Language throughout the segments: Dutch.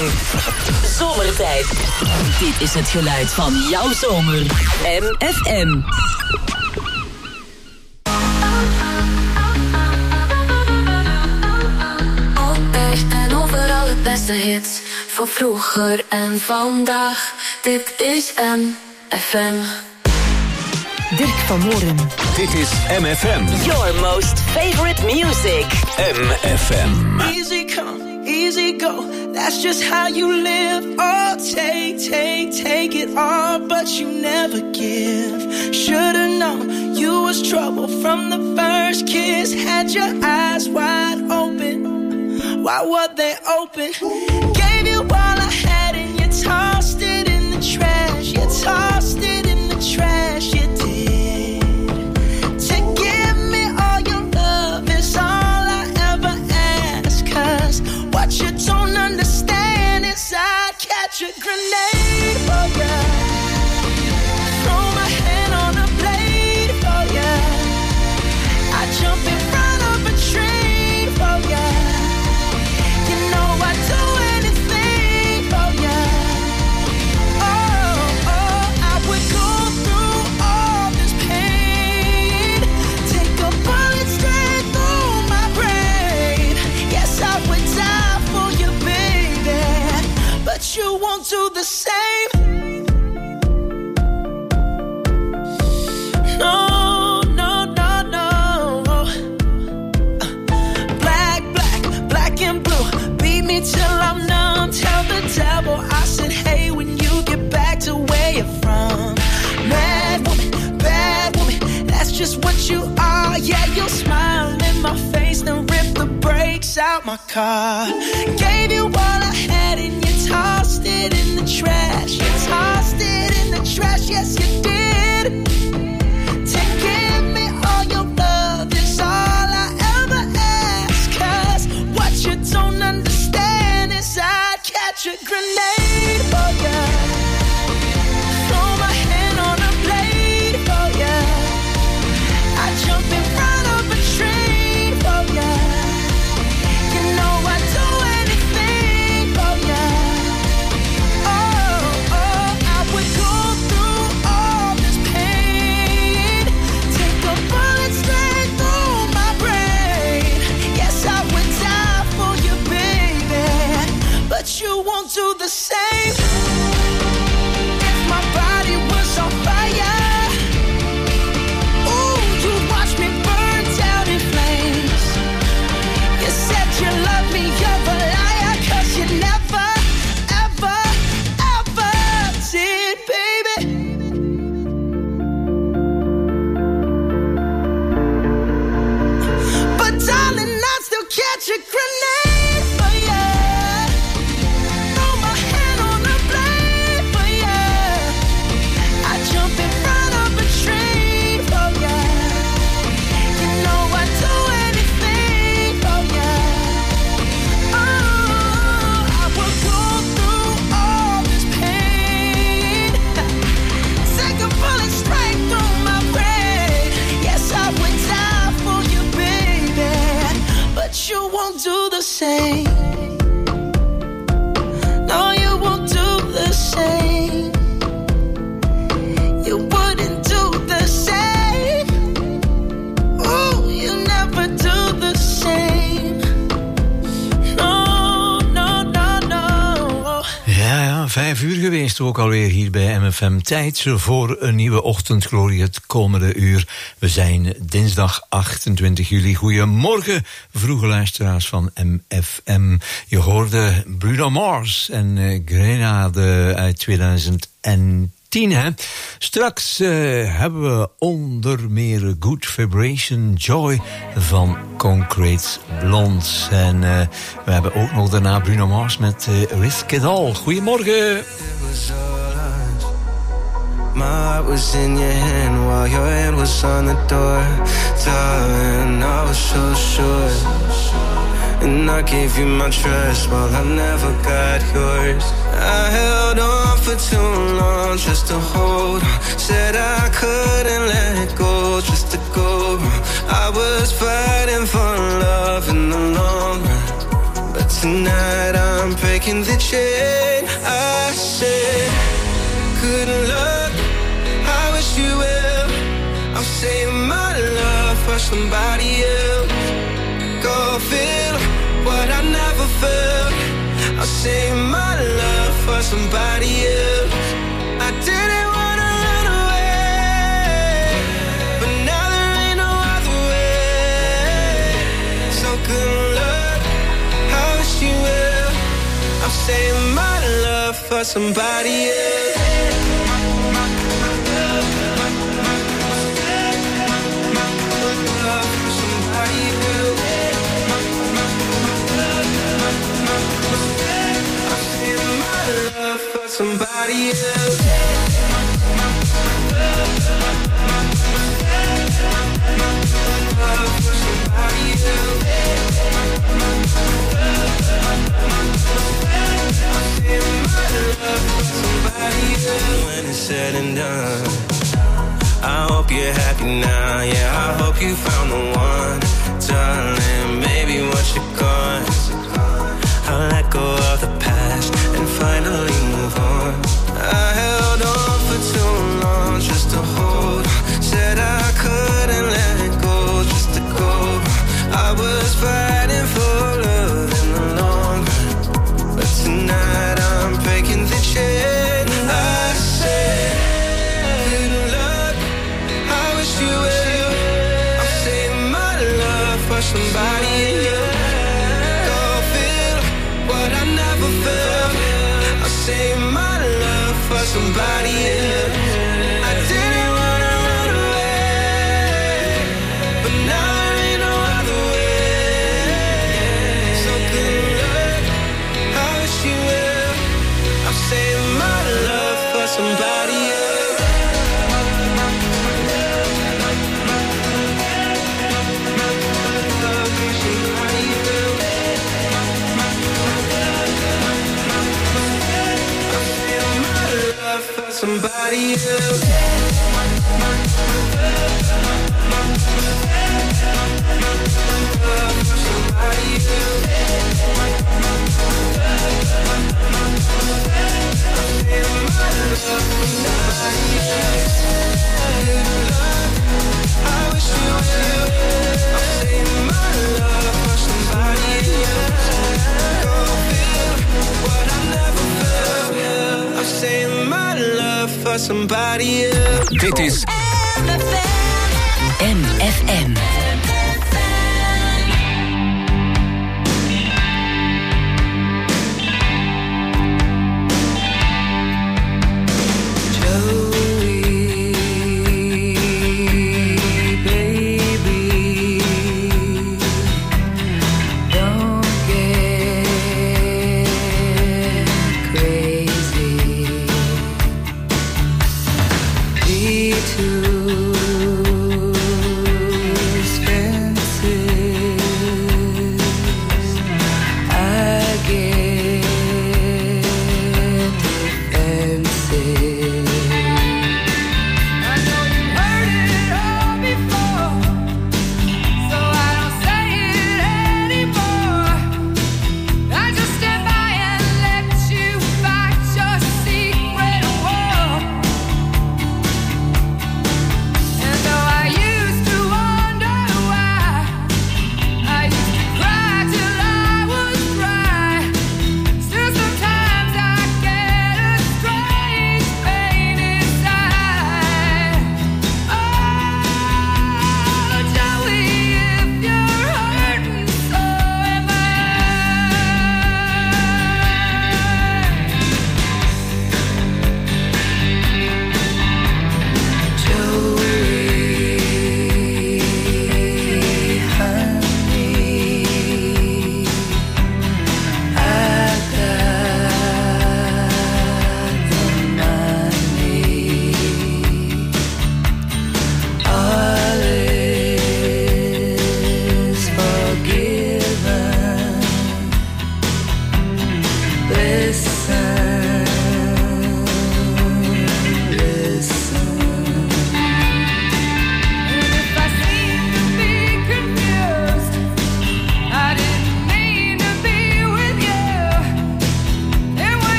lang. Zomertijd. Dit is het geluid van jouw zomer. MFM. Altijd en overal het beste hits. Van vroeger en vandaag. Dit is MFM. Dirk van Moren. Dit is MFM. Your most favorite music. MFM. Easy come, easy go. That's just how you live. Oh, take it all, but you never give. Should've known you was trouble from the first kiss. Had your eyes wide open. Why were they open? Gave you all I had and you tossed it in the trash. You tossed it in the trash. You did. To give me all your love is all I ever ask. 'Cause what you don't understand is I'd catch a grenade for ya. Throw my hand on a blade for ya. I'd jump in front of a train for ya. You know I'd do anything for ya. Oh, I would go through all this pain. Take a bullet straight through my brain. Yes, I would die for you, baby. But you won't do the same. No. Black and blue. Beat me till I'm numb. Tell the devil I said, hey, when you get back to where you're from. Mad woman, bad woman. That's just what you are. Yeah, you'll smile in my face, then rip the brakes out my car. Gave you all I had and you tossed it in the trash. You tossed it in the trash, yes you did. To give me all your love is all I ever ask. 'Cause what you don't understand is I'd catch a grenade for ya. Throw my hand on a blade for ya. I'd jump in front of a train for ya. You know I'd do anything for ya. Oh, I would go through all this pain. Take a bullet straight through my brain. Yes, I would die for you, baby. But you won't do the same. If my body was on fire, ooh, you'd watch me burn down in flames. You said you love me, you're a liar. 'Cause you never, ever, ever did, baby. But darling, I'd still catch a grenade for ya. Throw my hand on a blade for ya. I'd jump in front of a train for ya. You know I'd do anything for ya. Oh, I would go through all this pain. Take a bullet straight through my brain. Yes, I would die for you, baby. But you won't do the same. No, you won't do the same. You wouldn't do the same. Oh, you never do the same. No. Ja, 5 uur geweest ook alweer hier bij MFM. Tijd voor een nieuwe ochtendglorie het komende uur. We zijn dinsdag 28 juli. Goedemorgen, vroege luisteraars van MFM. Je hoorde Bruno Mars en Grenade uit 2010, hè? Straks hebben we onder meer Good Vibration Joy van Concrete Blonde. En we hebben ook nog daarna Bruno Mars met Risk It All. Goedemorgen. My heart was in your hand while your hand was on the door. Darling, I was so sure. And I gave you my trust while I never got yours. I held on for too long just to hold on. Said I couldn't let it go just to go wrong. I was fighting for love in the long run. But tonight I'm breaking breaking the chain. I said, good luck, I wish you well. I'm saving my love for somebody else. Go feel what I never felt. I'll save my love for somebody else. I didn't wanna run away, but now there ain't no other way. So good luck, I wish you well. I'm saving my love for somebody else. Somebody else. When it's said and done, I hope you're happy now. Yeah, I hope you found the one, darling. Maybe once you're gone, I'll let go of the past and finally move on. I held on for too long just to hold. Said I couldn't let it go just to go. I was fighting for love in the long run, but tonight I'm breaking the chain. I said, good luck, I wish you well. I'm saving my love for somebody else. I never felt. I save my love for somebody else. I didn't wanna run away, but now there ain't no other way. So good luck, I wish you well. I'm saving my love for somebody else. Somebody else. I wish you well. I'm saving my love for somebody else. Go feel what I never felt. I'm saving my love for somebody else. Dit is MFM. Two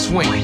swing.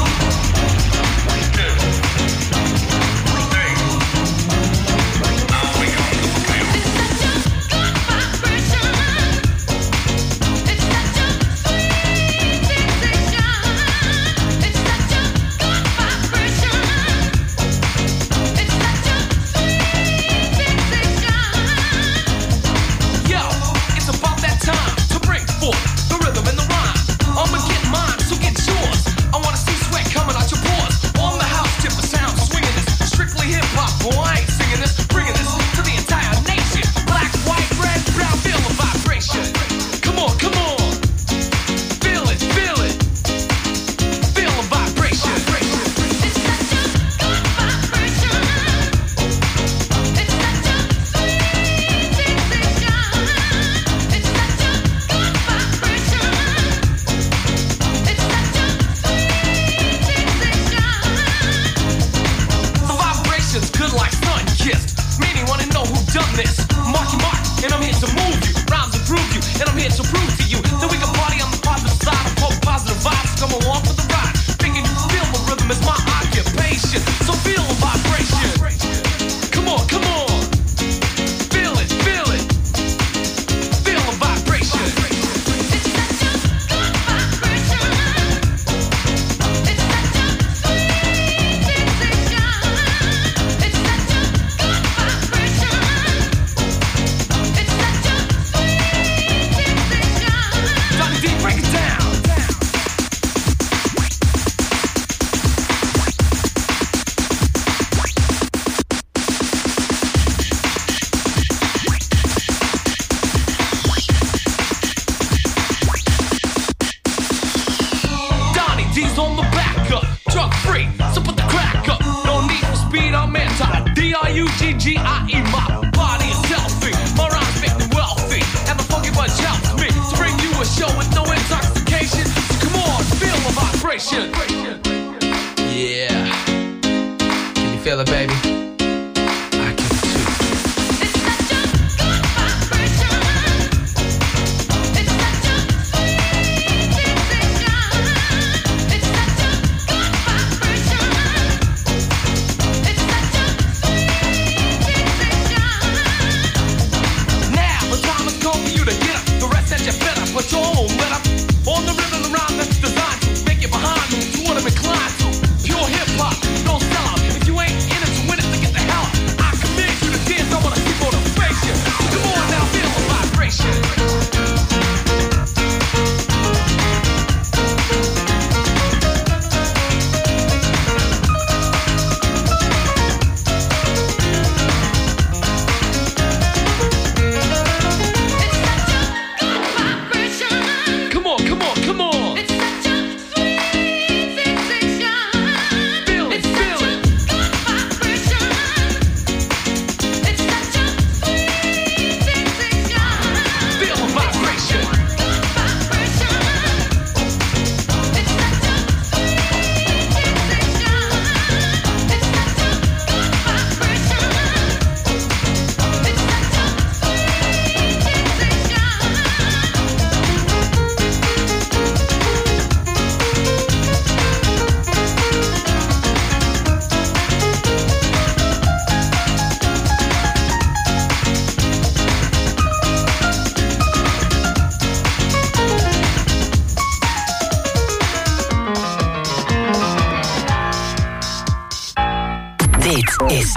is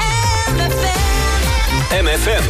MFM.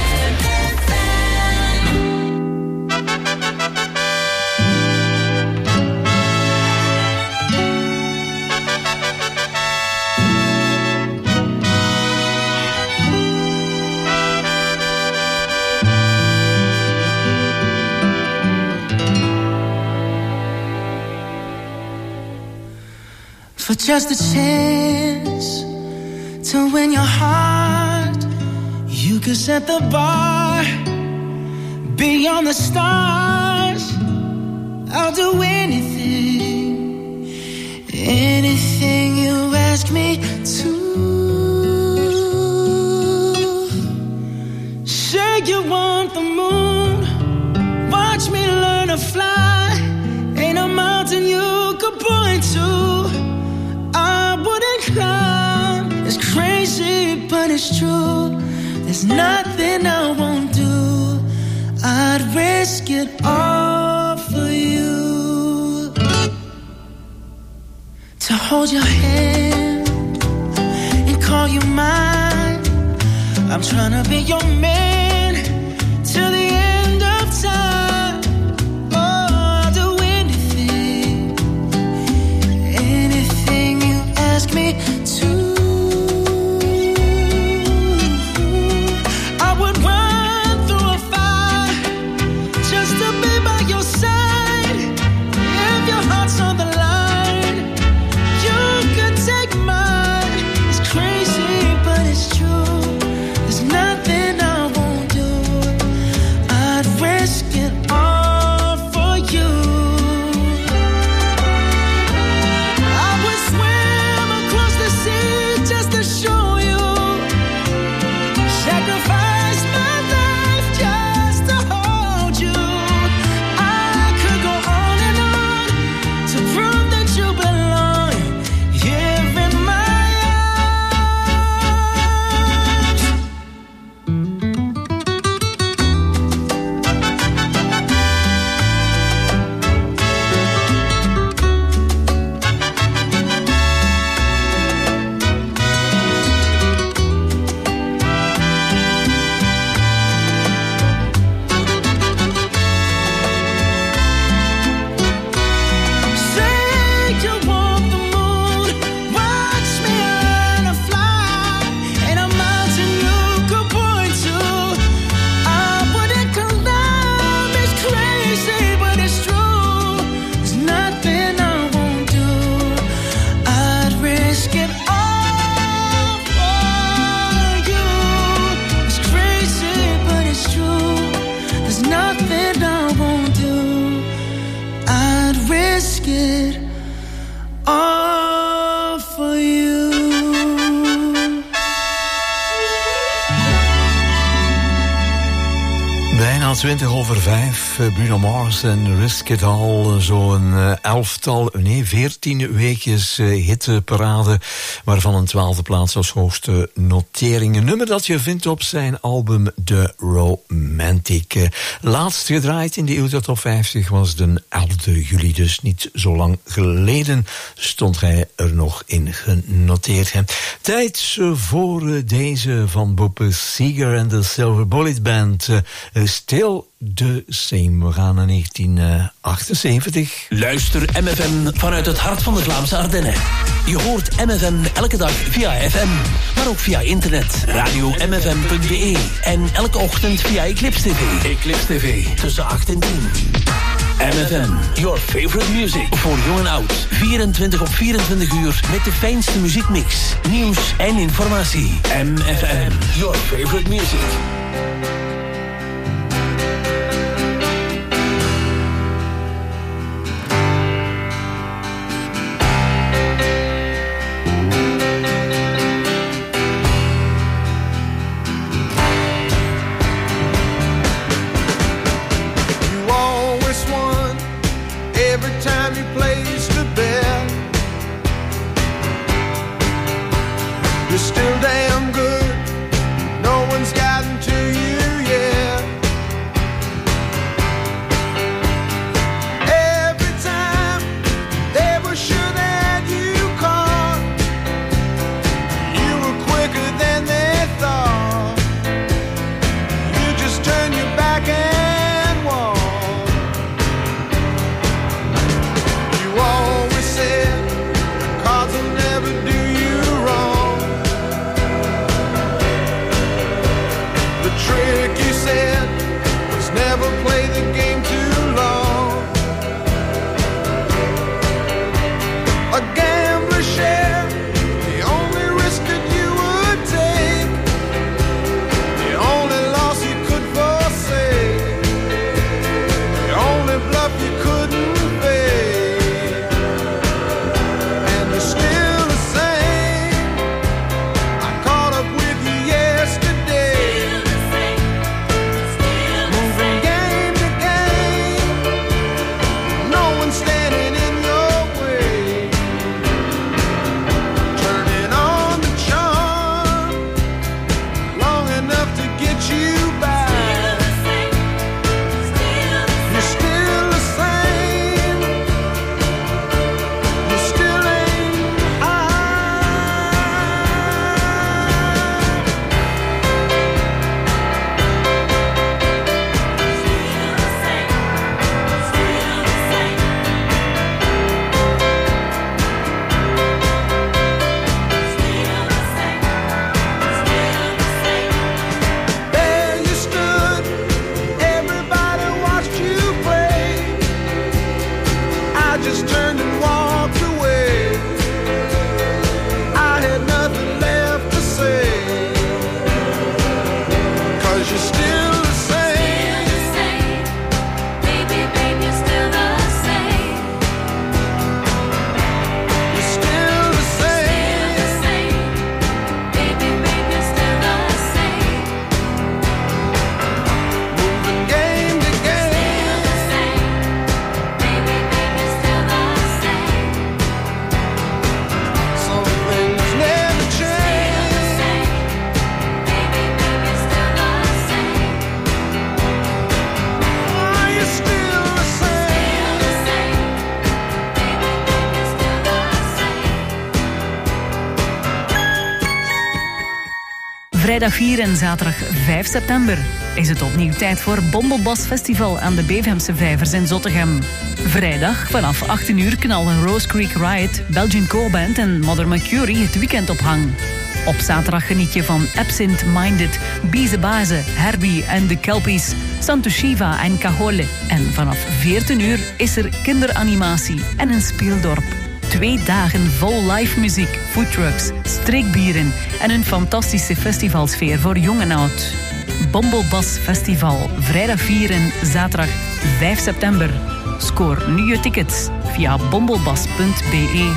For just a chance to win your heart, you could set the bar beyond the stars. I'll do anything, anything you ask me to. Say you want the moon, watch me learn to fly. Ain't a mountain you could point to. it's true. There's nothing I won't do. I'd risk it all for you. To hold your hand and call you mine. I'm trying to be your man till the end of time. Oh, I'll do anything, anything you ask me to. I would run through a fire just to be by your side. If your heart's on the line, you could take mine. It's crazy, but it's true. There's nothing I won't do. I'd risk it all for you. I would swim across the sea just to show you. Sacrifice my life just to hold you. I could go on and on to prove that you belong here in my say you want the moon. Watch me learn to fly. Ain't a mountain you could point to. I wouldn't climb. It's crazy, but it's true. There's nothing I won't do. I'd risk it all for you. It's crazy, but it's true. There's nothing I won't do. I'd risk it all for you. Bijna 5:20. Bruno Mars en Risk It All. Zo'n 14 weekjes hitparade. Waarvan een 12e plaats als hoogste notering. Een nummer dat je vindt op zijn album The Romantic. Laatst gedraaid in de Ultra Top 50 was de 11e juli. Dus niet zo lang geleden stond hij er nog in genoteerd. Tijd voor deze van Bob Seger en de Silver Bullet Band. Still the same. We gaan naar 1978. Luister MFM vanuit het hart van de Vlaamse Ardennen. Je hoort MFM elke dag via FM, maar ook via internet. Radio-mfm.be en elke ochtend via Eclipse TV. Eclipse TV, tussen 8 en 10. MFM, your favorite music. Voor jong en oud. 24 op 24 uur met de fijnste muziekmix, nieuws en informatie. MFM, your favorite music. Still damn good. No one's gotten to you yet. Every time they were sure that you caught, you were quicker than they thought. You just turned your back and walked. You always said the cards will never do you wrong. Vrijdag 4 en zaterdag 5 september is het opnieuw tijd voor Bombelbas Festival aan de Bevemse Vijvers in Zottegem. Vrijdag vanaf 18 uur knallen Rose Creek Riot, Belgian Co-Band en Mother Mercury het weekend op hang. Op zaterdag geniet je van Absent Minded, Bize Baze, Herbie en de Kelpies, Santo Shiva en Cajole. En vanaf 14 uur is er kinderanimatie en een speeldorp. 2 dagen vol live muziek, foodtrucks, streekbieren en een fantastische festivalsfeer voor jong en oud. Bombelbas Festival, vrijdag 4 en zaterdag 5 september. Scoor nu je tickets via bombelbas.be.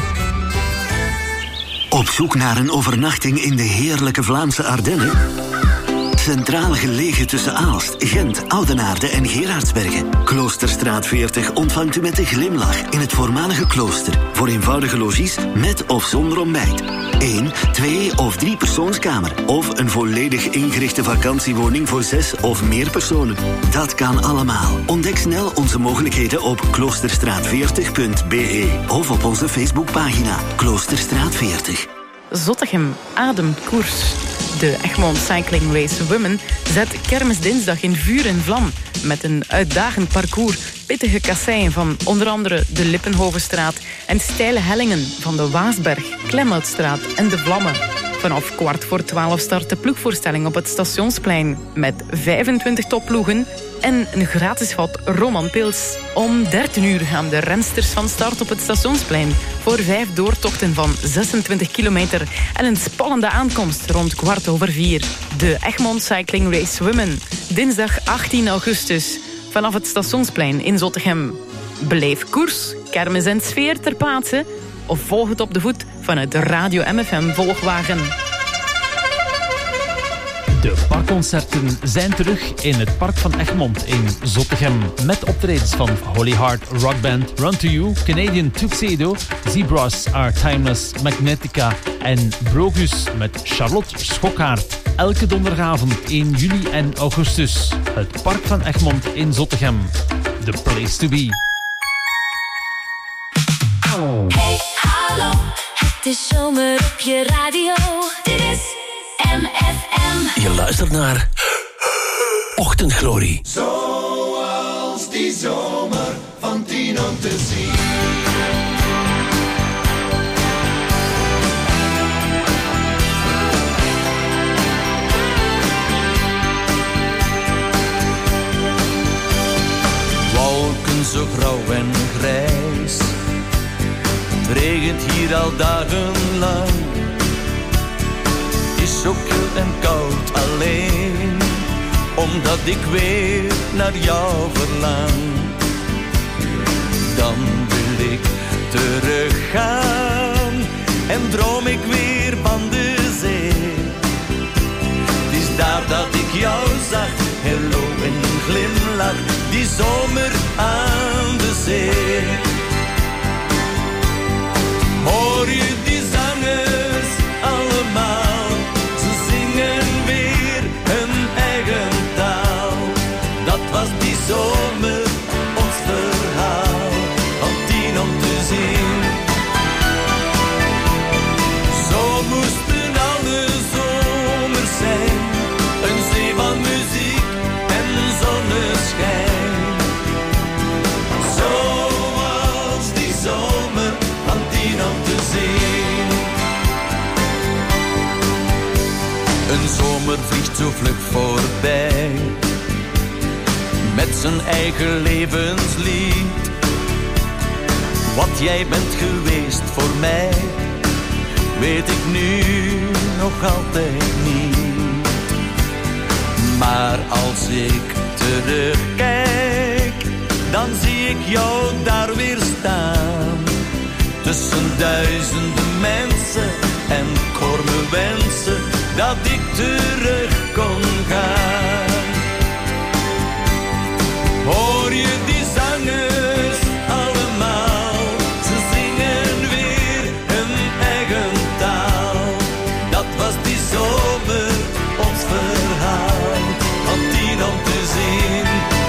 Op zoek naar een overnachting in de heerlijke Vlaamse Ardennen? Centraal gelegen tussen Aalst, Gent, Oudenaarde en Gerardsbergen. Kloosterstraat 40 ontvangt u met een glimlach in het voormalige klooster. Voor eenvoudige logies met of zonder ontbijt. 1, 2 of 3 persoonskamer. Of een volledig ingerichte vakantiewoning voor 6 of meer personen. Dat kan allemaal. Ontdek snel onze mogelijkheden op kloosterstraat40.be of op onze Facebookpagina Kloosterstraat 40. Zottegem ademt koers. De Egmond Cycling Race Women zet kermisdinsdag in vuur en vlam met een uitdagend parcours, pittige kasseien van onder andere de Lippenhovenstraat en steile hellingen van de Waasberg, Klemhoutstraat en de Vlammen. Vanaf 11:15 start de ploegvoorstelling op het Stationsplein met 25 topploegen en een gratis vat Romanpils. Om 13 uur gaan de rensters van start op het Stationsplein voor 5 doortochten van 26 kilometer en een spannende aankomst rond 4:15. De Egmond Cycling Race Women, dinsdag 18 augustus, vanaf het Stationsplein in Zottegem. Beleef koers, kermis en sfeer ter plaatse of volg het op de voet vanuit de Radio MFM volgwagen. De parkconcerten zijn terug in het Park van Egmond in Zottegem. Met optredens van Holy Heart Rock Band, Run To You, Canadian Tuxedo, Zebras Are Timeless, Magnetica en Brogus met Charlotte Schokkaert. Elke donderdagavond in juli en augustus. Het Park van Egmond in Zottegem. The place to be. Hey, hallo, het is zomer op je radio. Dit is MFM. Je luistert naar Ochtendglorie. Zoals die zomer van 10 om te zien. Wolken zo grauw en grijs. Het regent hier al dagenlang. Het is zo kil en koud alleen, omdat ik weer naar jou verlang. Dan wil ik teruggaan en droom ik weer van de zee. Het is daar dat ik jou zag, hello en een glimlach, die zomer aan de zee. Hoor je die zangers allemaal? Ze zingen weer hun eigen taal. Dat was die zomer, ons verhaal, van 10 om te zien. Zo moesten alle zomers zijn, een zee van muziek en zonneschijn. Zoals die zomer van 10 om te zien. Een zomer vliegt zo vlug voorbij, met zijn eigen levenslied. Wat jij bent geweest voor mij, weet ik nu nog altijd niet. Maar als ik terugkijk, dan zie ik jou daar weer staan. Tussen duizenden mensen en ik hoor me wensen dat ik terug kon gaan. Hoor je die zangers allemaal? Ze zingen weer hun eigen taal. Dat was die zomer, ons verhaal, van 10 om te zien.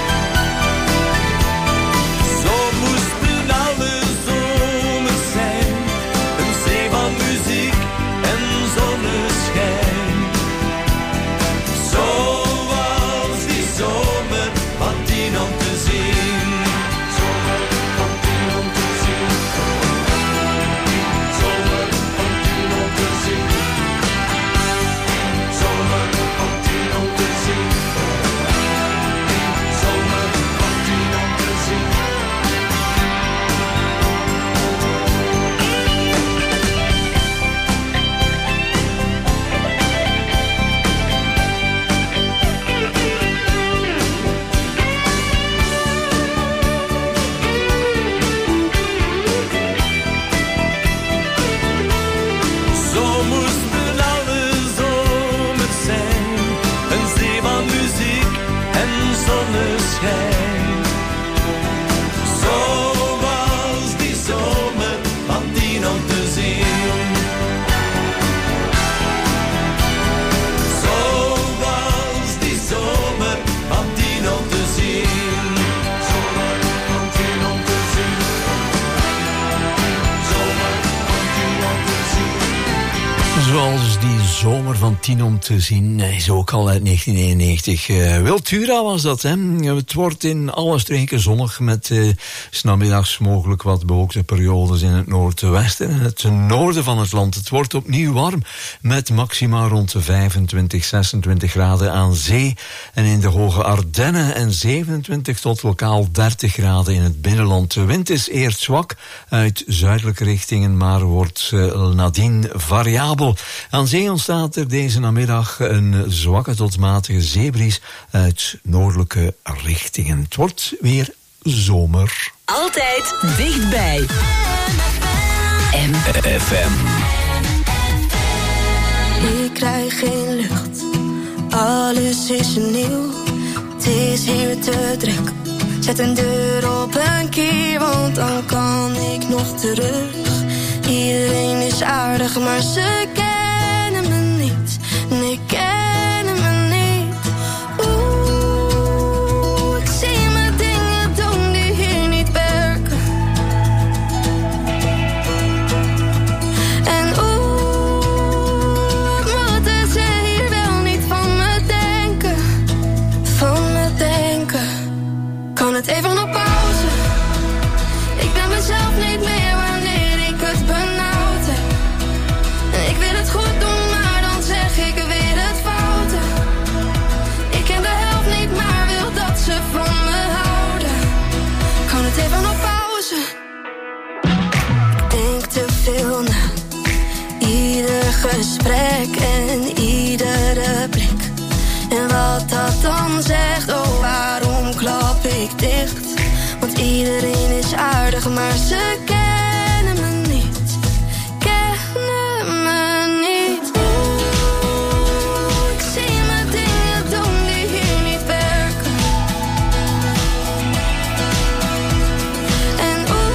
Zo moesten alle zomers zijn, een zee van muziek en zonneschijn. Zoals die zomer van 10 om te zien, is ook al uit 1991. Wiltura was dat, hè. Het wordt in alle streken zonnig met 's namiddags mogelijk wat bewolkte periodes in het noordwesten en het noorden van het land. Het wordt opnieuw warm met maxima rond de 25, 26 graden aan zee en in de hoge Ardennen en 27 tot lokaal 30 graden in het binnenland. De wind is eerst zwak uit zuidelijke richtingen, maar wordt nadien variabel. Aan zee ontstaat er deze namiddag een zwakke tot matige zeebries uit noordelijke richtingen. Het wordt weer zomer. Altijd dichtbij. MFM. Ik krijg geen lucht, alles is nieuw. Het is hier te druk. Zet een deur op een kier, want dan kan ik nog terug. Iedereen is aardig, maar ze kennen me niet. Nee, kennen me niet. Oeh, ik zie me dingen doen die hier niet werken. En oeh, moeten ze hier wel niet van me denken. Van me denken. Kan het even op pauze? Ik ben mezelf niet meer wanneer ik het benauwd heb. En ik wil het goed doen, maar dan zeg ik weer het foute. Ik ken de helft niet, maar wil dat ze van me houden. Kan het even op pauze? Ik denk te veel na. Ieder gesprek en iedere blik. En wat dat dan zegt, oh waarom klap ik dicht? Want iedereen is aardig, maar ze kennen me niet. Kennen me niet. Oeh, ik zie me dingen doen die hier niet werken. En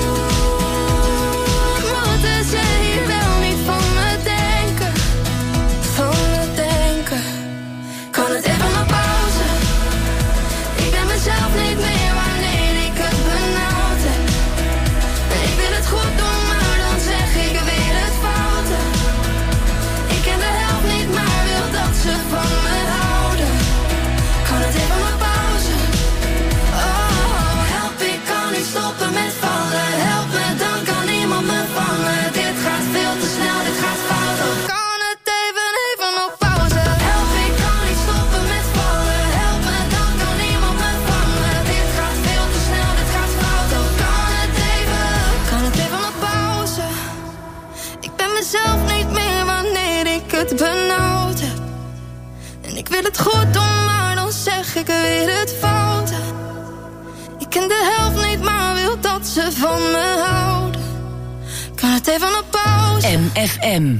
oeh, moeten ze hier wel niet van me denken. Van me denken. Kan het even op pauze? Ik ben mezelf niet meer wanneer ik het benauwd heb. En ik wil het goed doen, maar dan zeg ik weer het foute. Ik ken de helft niet, maar wil dat ze van me houden. Kan het even op pauze? Oh, help, ik kan niet stoppen met vallen. Help me, dan kan niemand me vangen. Dit gaat veel te snel, dit gaat fout. Oh, kan het even op pauze? Help, ik kan niet stoppen met vallen. Help me, dan kan niemand me vangen. Dit gaat veel te snel, dit gaat fout. Oh, kan het even op pauze? Ik ben mezelf niet meer wanneer ik het benauwd heb. En ik wil het goed doen, maar dan zeg ik weer het foute. Ik ken de helft niet, maar wil dat ze van me houden. Kan het even op pauze? MFM.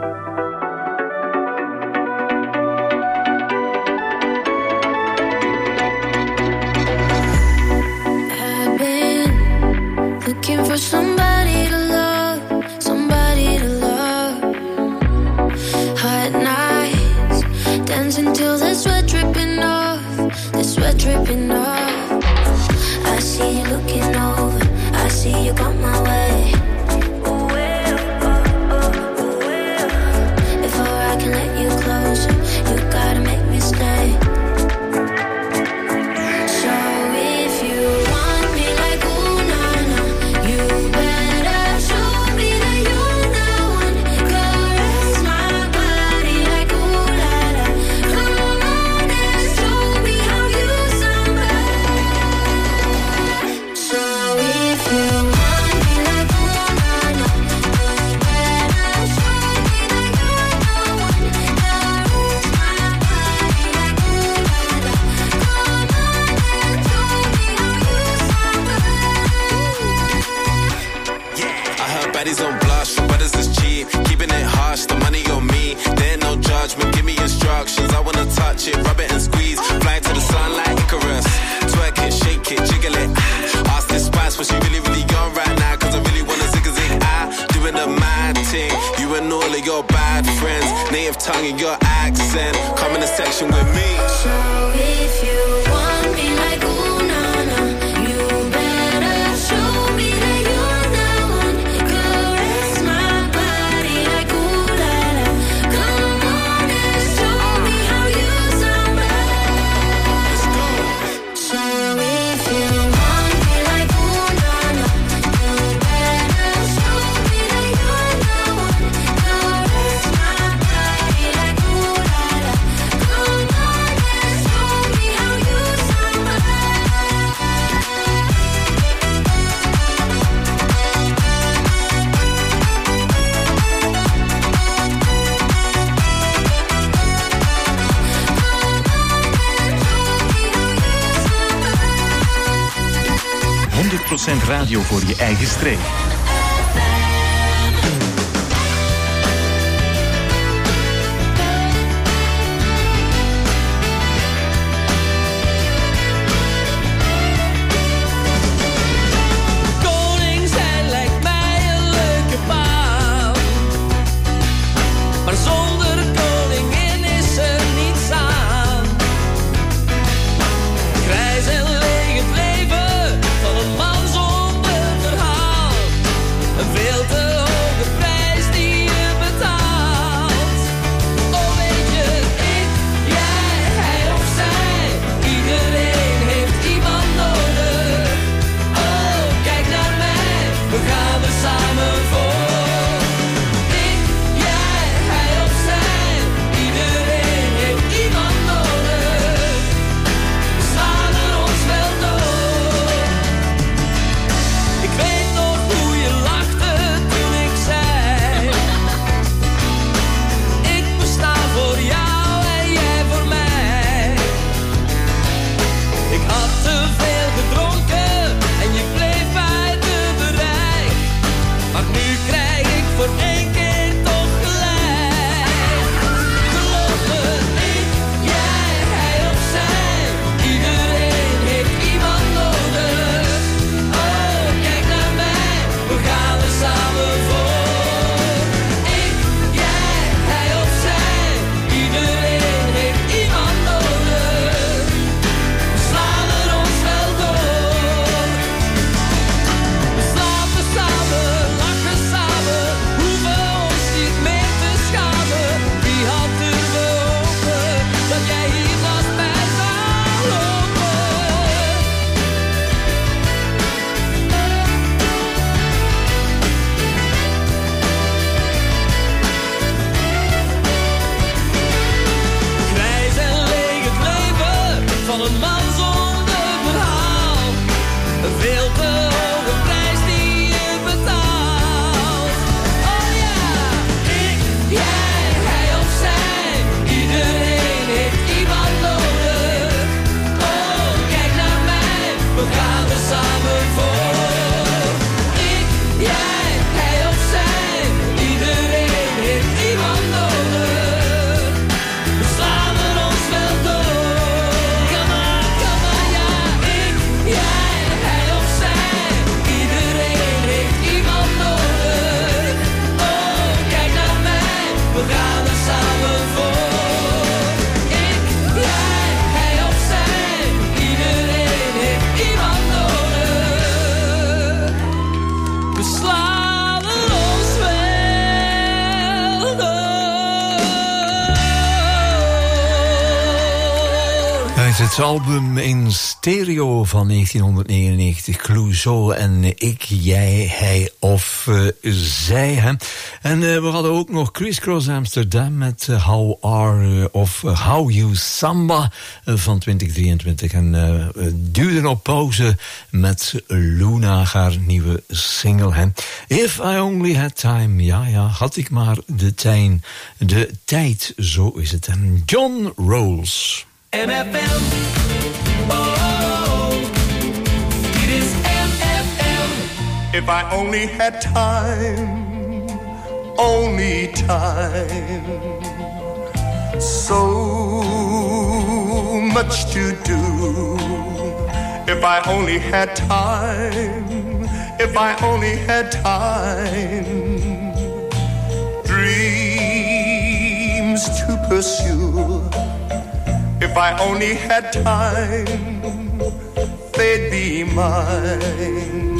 I've been looking for somebody to love, somebody to love. Hot nights, dancing till the sweat dripping off, the sweat dripping off. I see you looking over, I see you come my way. Before I can let you closer, you gotta make me stay. So if you want me like ooh na na, you better show me that you're the one. Caress my body like ooh la la. Come on and show me how you somebody. So if you want me like ooh na na, you better show me that you're the one. Caress my body like ooh la la. Come on and show me how you somebody. I heard baddies on blush, for brothers is cheap. Keeping it harsh, the money on me. There ain't no judgment, give me instructions. I wanna touch it, rub it and squeeze. Fly to the sun like Icarus. Twerk it, shake it, jiggle it. Ask this spice what she really, really on right now. Cause I really wanna zig a zig. Doing the mad thing. You and all of your bad friends. Native tongue and your accent. Come in the section with me. So if you want me like ooh na na, you better show me that you're the one. Caress my body like ooh la la. 100% radio voor je eigen streek. Koning zijn lijkt mij een leuke baan. Maar zonder koningin is er niets aan. Grijs en leeg het leven van een man zonder verhaal. Een veel te hoge prijs die je betaalt. Oh weet je, ik, jij, hij of zij. Iedereen heeft iemand nodig. Oh, kijk naar mij, we gaan er samen voor. Ik, jij, hij of zij. Iedereen heeft iemand nodig. We slaan er ons wel door. Ik weet nog hoe je lachte toen ik zei: ik besta voor jou en jij voor mij. Ik had te veel gedronken en je bleef buiten bereik. Maar nu krijg ik voor één keer toch gelijk. Geloof me, ik, jij, hij of zij. Iedereen heeft iemand nodig. Oh, kijk naar mij, we gaan er samen voor. Ik, jij, hij of zij. Iedereen heeft iemand nodig. We slaan er ons wel door. We slapen samen, lachen samen, hoeven ons niet meer te schamen. Wie had durven hopen dat jij hier naast mij zou lopen? Grijs en leeg het leven van een man zonder verhaal. Een veel te hoge prijs die je betaalt. Oh ja, ik, jij, hij of zij. Iedereen heeft iemand nodig. Oh, kijk naar mij, we gaan er samen voor. Ik, jij, hij of zij. Iedereen heeft iemand nodig. We slaan er ons wel door. Come on, ja. Ik, jij, hij of zij. Iedereen heeft iemand nodig. Oh, kijk naar mij, we gaan er samen voor. Ik, jij, hij of zij. Iedereen heeft iemand nodig. We slaan er ons wel door. Uit het album in stereo van 1999, Clouseau en ik, jij, hij of zij. Hè. En we hadden ook nog Criss Cross Amsterdam met How Are of How You Samba van 2023. En duwden op pauze met Luna, haar nieuwe single. Hè. If I Only Had Time, ja, had ik maar de tijd, zo is het. En John Rolls. MFM. Oh, it is MFM. If I only had time, only time. So much to do. If I only had time, if I only had time. Dreams to pursue. If I only had time, they'd be mine.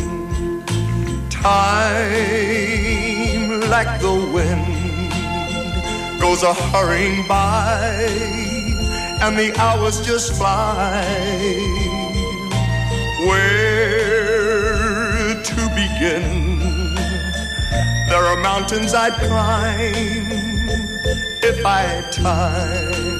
Time, like the wind, goes a-hurrying by, and the hours just fly. Where to begin? There are mountains I'd climb if I had time.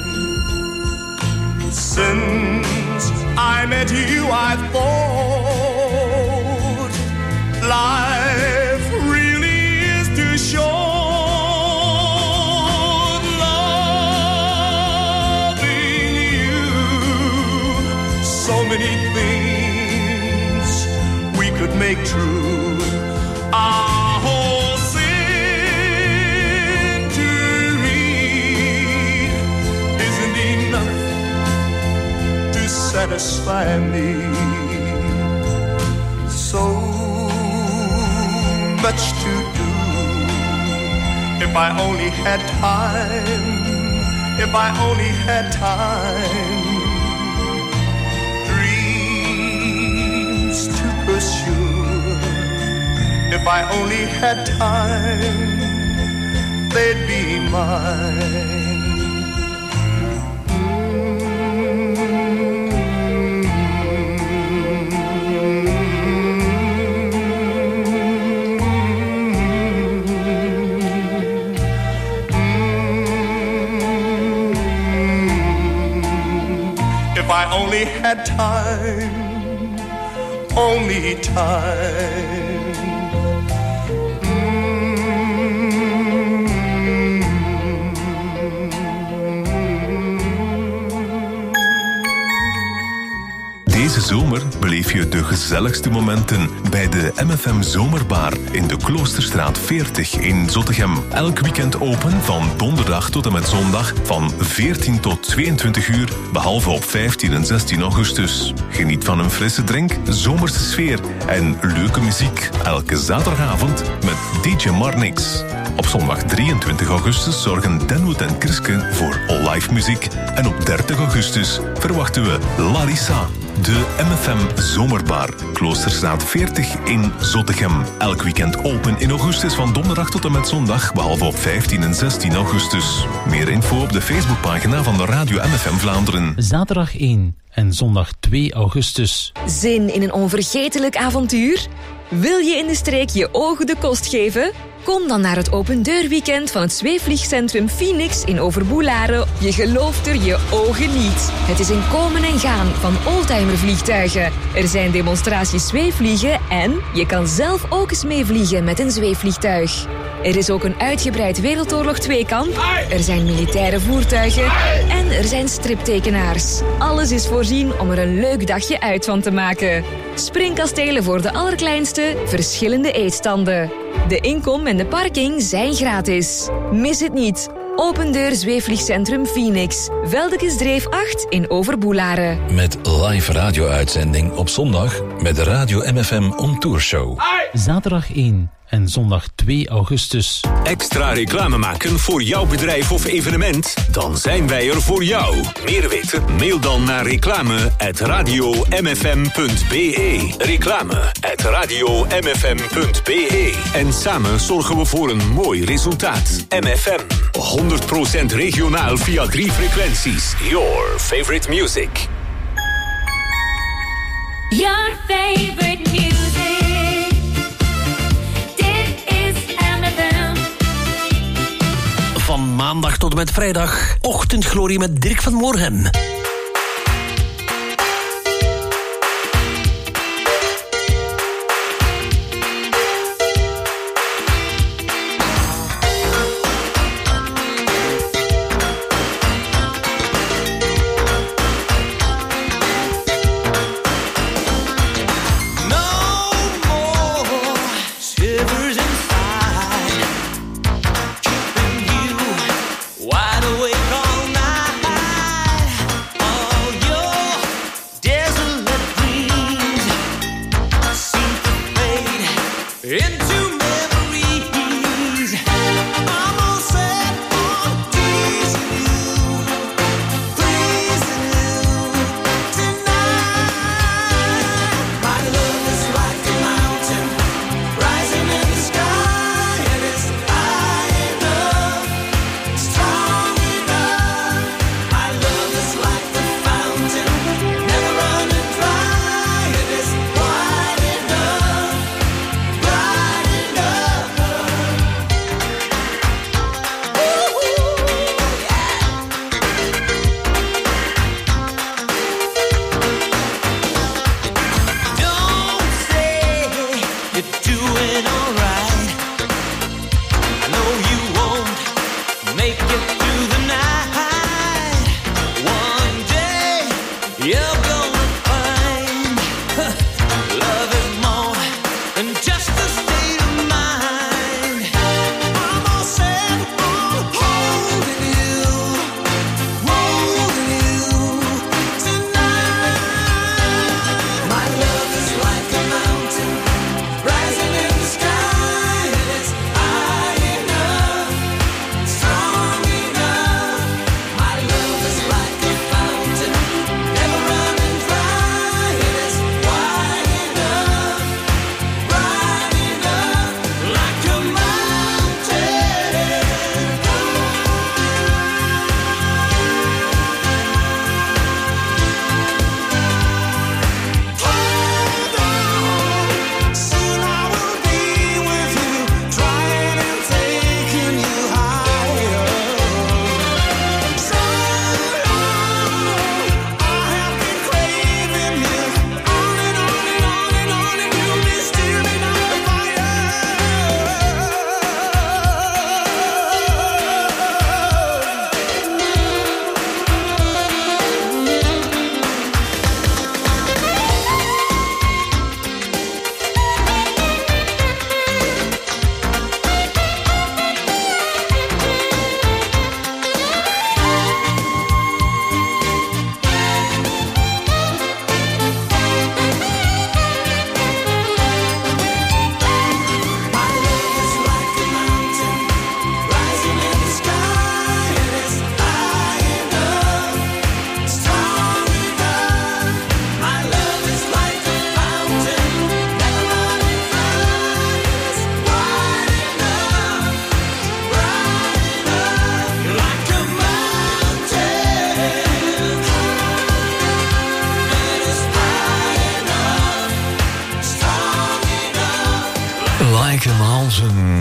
Since I met you, I thought life really is too short. Loving you, so many things we could make make true our whole century isn't enough to satisfy me. So much to do. If I only had time, if I only had time, dreams to pursue. If I only had time, they'd be mine. If I only had time, only time. Deze zomer beleef je de gezelligste momenten bij de MFM Zomerbar in de Kloosterstraat 40 in Zottegem. Elk weekend open van donderdag tot en met zondag van 14 tot 22 uur, behalve op 15 en 16 augustus. Geniet van een frisse drink, zomerse sfeer en leuke muziek. Elke zaterdagavond met DJ Marnix. Op zondag 23 augustus zorgen Denwood en Kriske voor live muziek. En op 30 augustus verwachten we Larissa. De MFM Zomerbar, Kloosterstraat 40 in Zottegem. Elk weekend open in augustus van donderdag tot en met zondag, behalve op 15 en 16 augustus. Meer info op de Facebookpagina van de Radio MFM Vlaanderen. Zaterdag 1 en zondag 2 augustus. Zin in een onvergetelijk avontuur? Wil je in de streek je ogen de kost geven? Kom dan naar het opendeurweekend van het zweefvliegcentrum Phoenix in Overboelaren. Je gelooft er je ogen niet. Het is een komen en gaan van oldtimervliegtuigen. Er zijn demonstraties zweefvliegen en je kan zelf ook eens meevliegen met een zweefvliegtuig. Er is ook een uitgebreid Wereldoorlog 2-kamp. Er zijn militaire voertuigen. En er zijn striptekenaars. Alles is voorzien om er een leuk dagje uit van te maken. Springkastelen voor de allerkleinste, verschillende eetstanden. De inkom en de parking zijn gratis. Mis het niet. Opendeur Zweefvliegcentrum Phoenix. Veldekesdreef 8 in Overboelaren. Met live radio-uitzending op zondag met de Radio MFM On Tour Show. Zaterdag 1 en zondag 2 augustus. Extra reclame maken voor jouw bedrijf of evenement? Dan zijn wij er voor jou. Meer weten? Mail dan naar reclame@radiomfm.be. Reclame@radiomfm.be. En samen zorgen we voor een mooi resultaat. MFM. 100% regionaal via 3 frequenties. Your favorite music. Your favorite music. Van maandag tot en met vrijdag. Ochtendglorie met Dirk van Moorhem. Wide awake all night.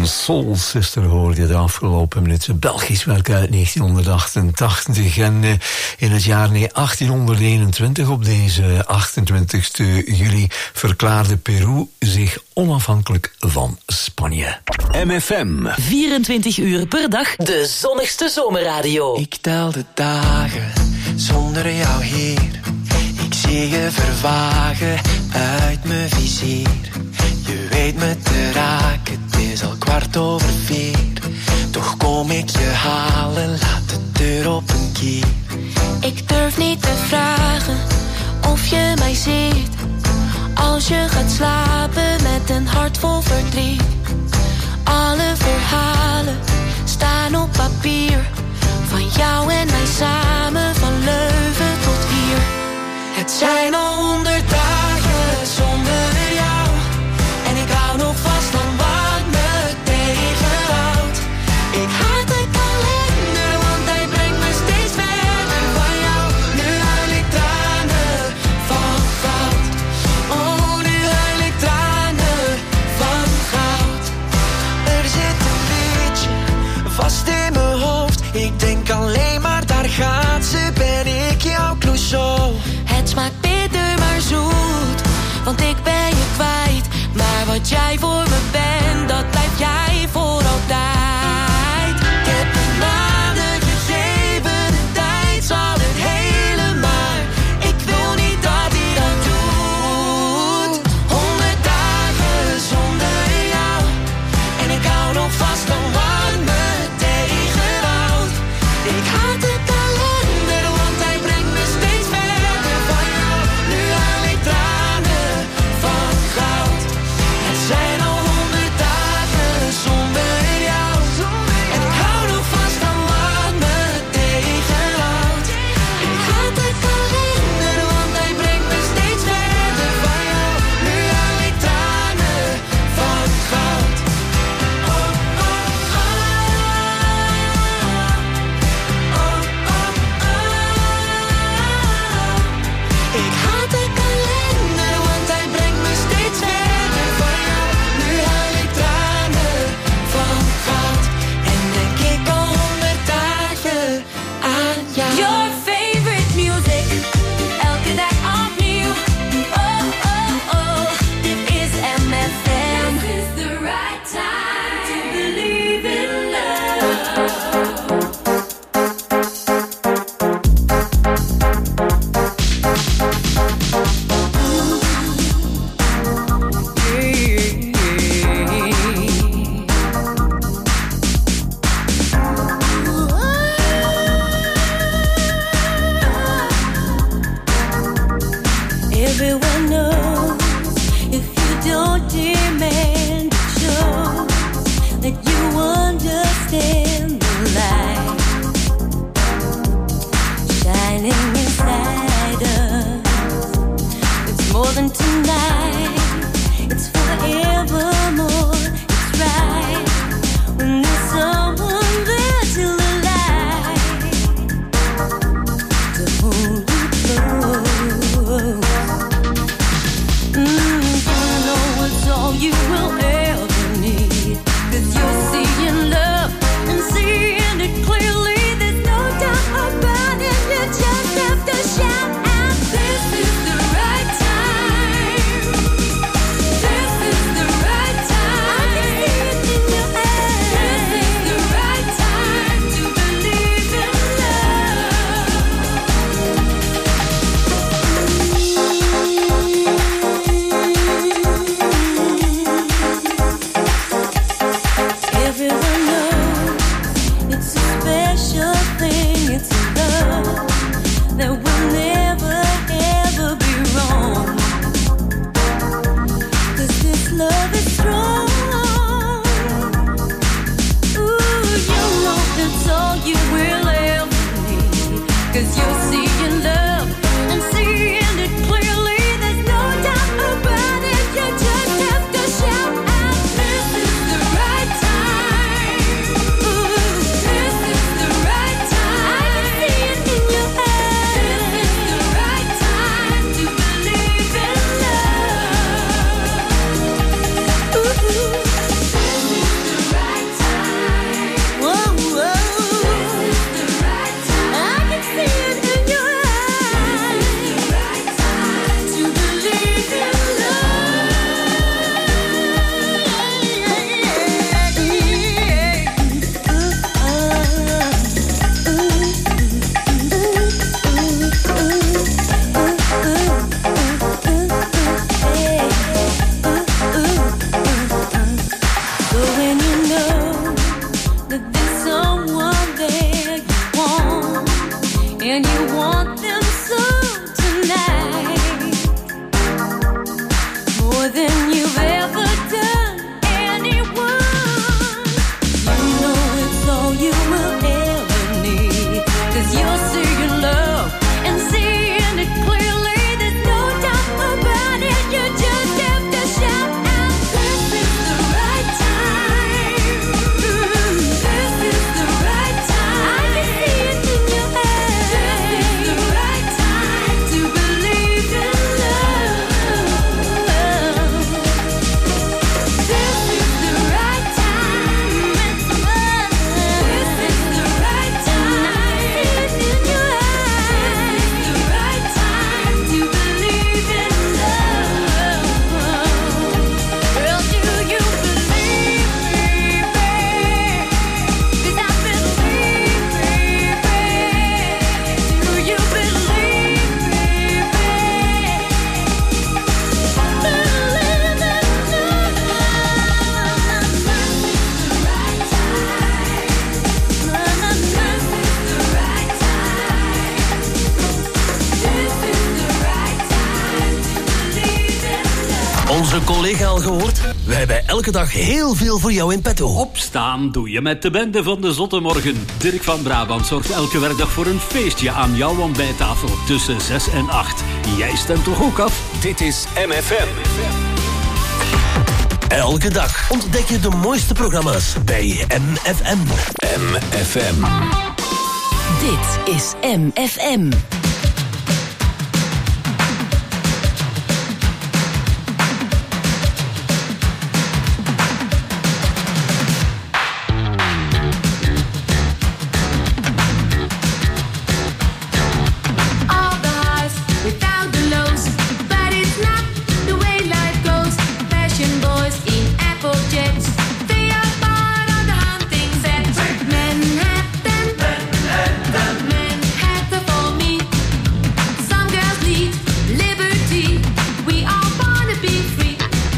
Soul Sister hoorde je de afgelopen minuten. Belgisch werk uit 1988. En in het jaar 1821, op deze 28 juli, verklaarde Peru zich onafhankelijk van Spanje. MFM. 24 uur per dag, de zonnigste zomerradio. Ik tel de dagen zonder jou hier. Ik zie je vervagen uit mijn vizier. Je weet me te raken, het is al 4:15. Toch kom ik je halen, laat de deur op een kier. Ik durf niet te vragen of je mij ziet. Als je gaat slapen met een hart vol verdriet. Alle verhalen staan op papier. Van jou en mij samen, van Leuven tot hier. Het zijn al 100 dagen zonder jou. En ik hou nog vast aan wat me tegenhoudt. Ik haat de kalender, want hij brengt me steeds verder van jou. Nu huil ik tranen van goud. Oh, nu huil ik tranen van goud. Er zit een liedje vast in mijn hoofd. Ik denk alleen maar, daar gaat ze, ben ik jouw Clouseau. Het smaakt bitter maar zoet, want ik ben je kwijt. Maar wat jij voor me bent, dat blijf jij voor altijd. Ik heb een naden gegeven, de tijd zal het hele maar. Ik wil niet dat hij dat doet. 100 dagen zonder jou. En ik hou nog vast aan wat me tegenhoudt. Ik haat de kalender, want hij brengt me steeds verder van jou. Nu haal ik tranen van goud. Het zijn al 100 dagen someone there you want, and you want them so tonight, more than you've ever done anyone. You know it's all you will ever need, 'cause you're seeing love and seeing it clearly. There's no doubt about it. You just have to shout out, this is the right time. This is the right time. I can see it in your eyes. This is the right time to believe in love. This is the right time. It's mine. This is the right time. I see it in your eyes. This is the right time to believe in love. Girl, do you believe me, babe? 'Cause I believe me, babe. Do you believe me, babe? Believe in Onze collega al gehoord? Wij hebben elke dag heel veel voor jou in petto. Opstaan doe je met de bende van de Zotte Morgen. Dirk van Brabant zorgt elke werkdag voor een feestje aan jouw ontbijttafel tussen 6 en 8. Jij stemt toch ook af? Dit is MFM. Elke dag ontdek je de mooiste programma's bij MFM. MFM. Dit is MFM. all the highs without the lows, but it's not the way life goes. Fashion boys in Apple jets, they are part of the hunting set. Manhattan, Manhattan for me. Some girls need liberty. We all wanna be free.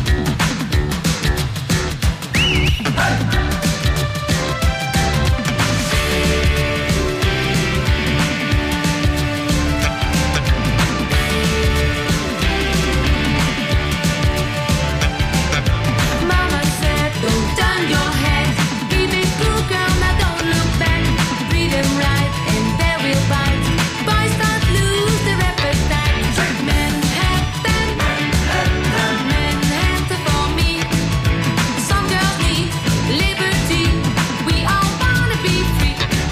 Mama said, don't turn your head. Keep it cool, girl, now don't look back. Treat them right and they will bite. Boys don't lose their appetite. Manhattan, Manhattan for me. Some girls need liberty. We all wanna be free.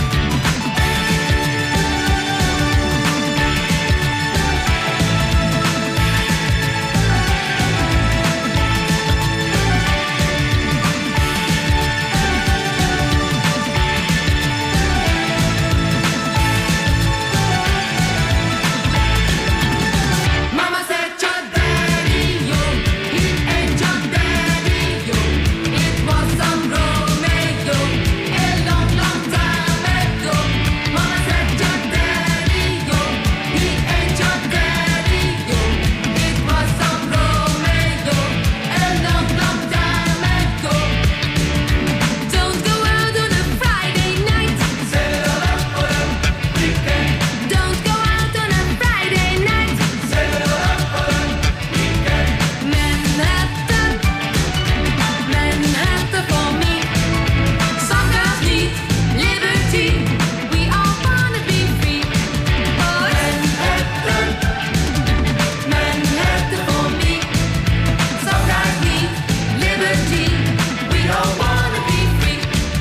Mama said your daddy, yo, he ain't your daddy, yo. It was some Romeo, a long, long time ago. Mama said your daddy, yo, he ain't your daddy, yo. It was some Romeo, a long, long time ago. Don't go out on a Friday night. Set it up for a weekend. Don't go out on a Friday night. Set it up for a weekend. Manhattan, Manhattan for me. Some girls need liberty. We all wanna be free. Manhattan, Manhattan for me. Some guys need liberty. We all wanna be free.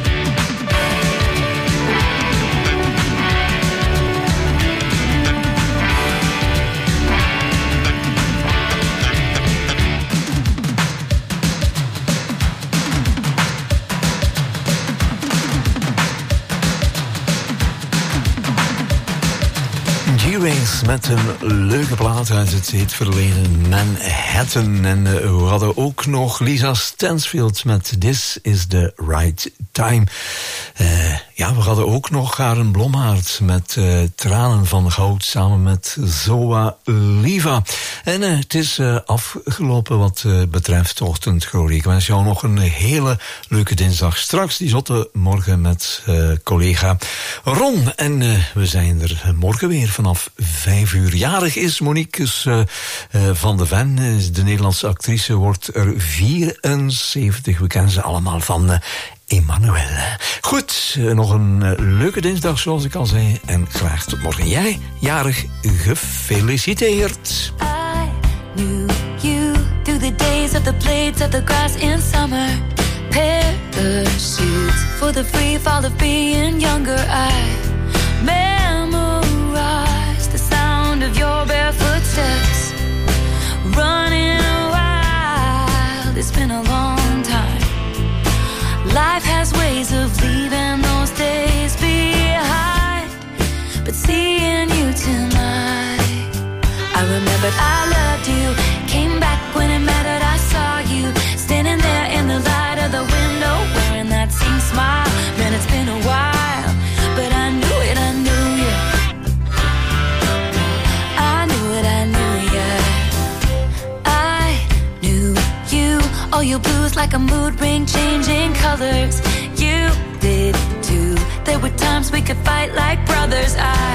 G-Wings met een leuke plaat uit het verleden Manhattan. En we hadden ook nog Lisa Stansfield met This is the Right Time. Ja, we hadden ook nog Karen Blommaert met Tranen van Goud samen met Zoa Liva. En het is afgelopen wat betreft Ochtendglorie. Ik wens jou nog een hele leuke dinsdag. Straks die zotte morgen met collega Ron. En we zijn er morgen weer vanaf 5 uur. Jarig is Monique van de Ven. De Nederlandse actrice wordt er 74. We kennen ze allemaal van Emmanuel. Goed, nog een leuke dinsdag zoals ik al zei. En graag tot morgen. Jij, jarig, gefeliciteerd. I knew you through the days of the blades of the grass in summer. Parachutes for the free fall of being younger. I memorized the sound of your barefoot steps. Running wild, it's been a long time. Life has ways of leaving those days behind. But seeing you tonight, I remembered I loved you. Came back when it mattered, I saw you standing there in the light of the window, wearing that same smile. Man, it's been a while, but I knew it, I knew you. I knew it, I knew you. I knew you. All your blues like a mood ring, changing colors. You did too. There were times we could fight like brothers. I